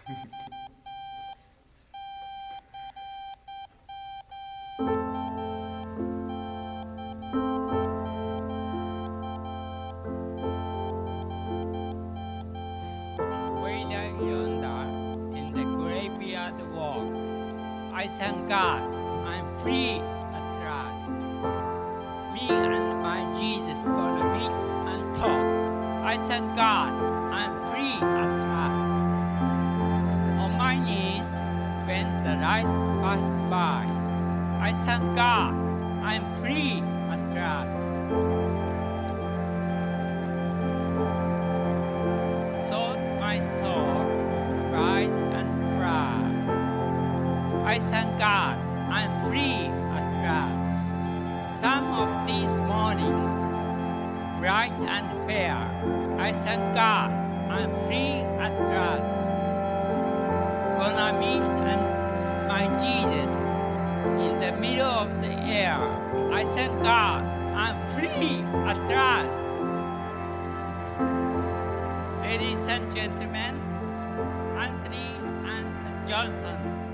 Way down yonder in the graveyard walk, I thank God I'm free at last. Me and my Jesus gonna meet and talk. I thank God I'm free at last. On my knees when the light passed by, I thank God I'm free at last. Thought my soul rise and fly. I thank God I'm free at last. Some of these mornings, bright and fair, I thank God I'm free at last. Gonna meet and my Jesus in the middle of the air. I thank God I'm free at last. Ladies and gentlemen, Anthony and Johnson.